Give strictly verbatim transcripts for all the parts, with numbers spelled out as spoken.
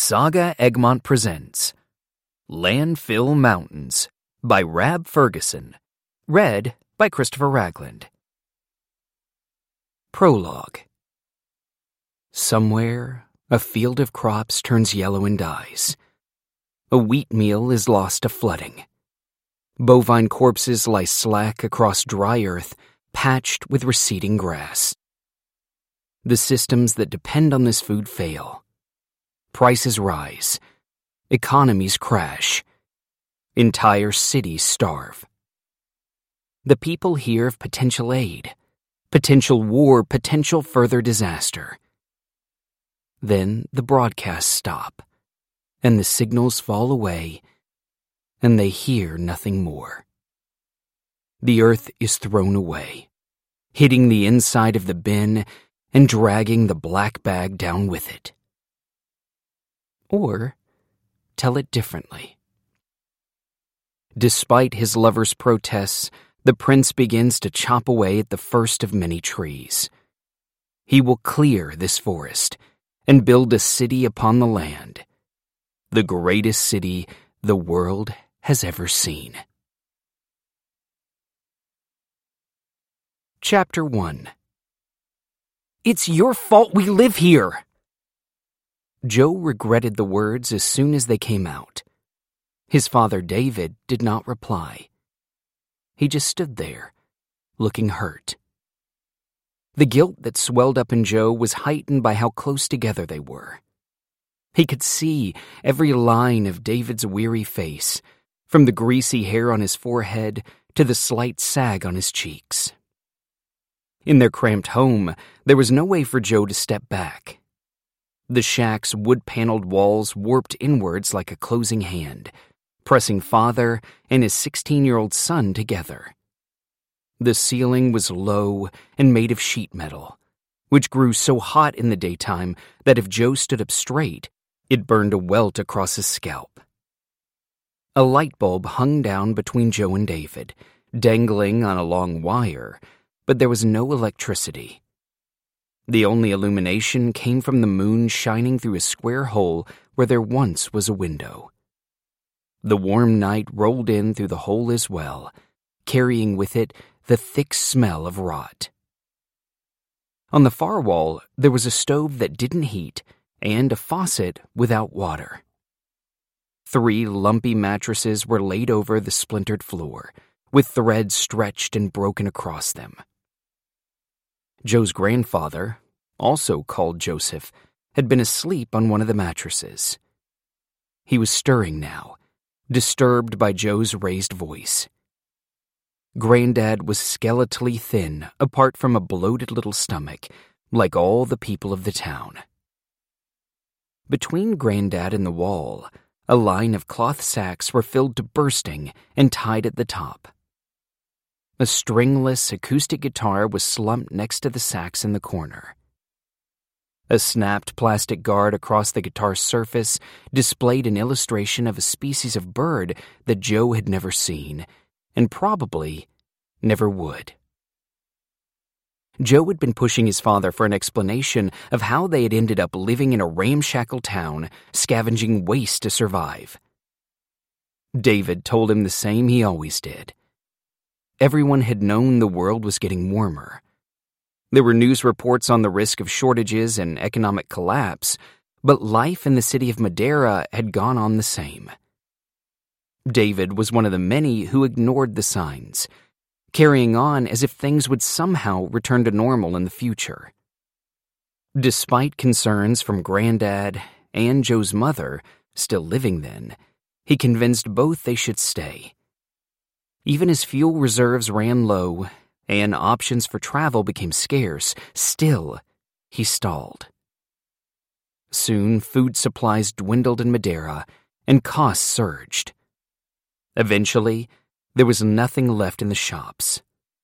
Saga Egmont presents Landfill Mountains by Rab Ferguson. Read by Christopher Ragland. Prologue. Somewhere, a field of crops turns yellow and dies. A wheat meal is lost to flooding. Bovine corpses lie slack across dry earth, patched with receding grass. The systems that depend on this food fail. Prices rise. Economies crash. Entire cities starve. The people hear of potential aid, potential war, potential further disaster. Then the broadcasts stop, and the signals fall away, and they hear nothing more. The earth is thrown away, hitting the inside of the bin and dragging the black bag down with it. Or tell it differently. Despite his lover's protests, the prince begins to chop away at the first of many trees. He will clear this forest and build a city upon the land, the greatest city the world has ever seen. Chapter one. It's your fault we live here! Joe regretted the words as soon as they came out. His father, David, did not reply. He just stood there, looking hurt. The guilt that swelled up in Joe was heightened by how close together they were. He could see every line of David's weary face, from the greasy hair on his forehead to the slight sag on his cheeks. In their cramped home, there was no way for Joe to step back. The shack's wood-paneled walls warped inwards like a closing hand, pressing father and his sixteen-year-old son together. The ceiling was low and made of sheet metal, which grew so hot in the daytime that if Joe stood up straight, it burned a welt across his scalp. A light bulb hung down between Joe and David, dangling on a long wire, but there was no electricity. The only illumination came from the moon shining through a square hole where there once was a window. The warm night rolled in through the hole as well, carrying with it the thick smell of rot. On the far wall, there was a stove that didn't heat and a faucet without water. Three lumpy mattresses were laid over the splintered floor, with threads stretched and broken across them. Joe's grandfather, also called Joseph, had been asleep on one of the mattresses. He was stirring now, disturbed by Joe's raised voice. Granddad was skeletally thin, apart from a bloated little stomach, like all the people of the town. Between Granddad and the wall, a line of cloth sacks were filled to bursting and tied at the top. A stringless acoustic guitar was slumped next to the sacks in the corner. A snapped plastic guard across the guitar's surface displayed an illustration of a species of bird that Joe had never seen, and probably never would. Joe had been pushing his father for an explanation of how they had ended up living in a ramshackle town, scavenging waste to survive. David told him the same he always did. Everyone had known the world was getting warmer. There were news reports on the risk of shortages and economic collapse, but life in the city of Madera had gone on the same. David was one of the many who ignored the signs, carrying on as if things would somehow return to normal in the future. Despite concerns from Granddad and Joe's mother, still living then, he convinced both they should stay. Even as fuel reserves ran low and options for travel became scarce, still, he stalled. Soon, food supplies dwindled in Madera, and costs surged. Eventually, there was nothing left in the shops.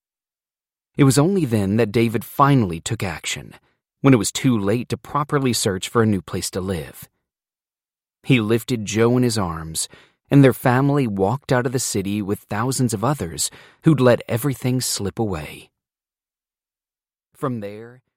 It was only then that David finally took action, when it was too late to properly search for a new place to live. He lifted Joe in his arms, and their family walked out of the city with thousands of others who'd let everything slip away. From there,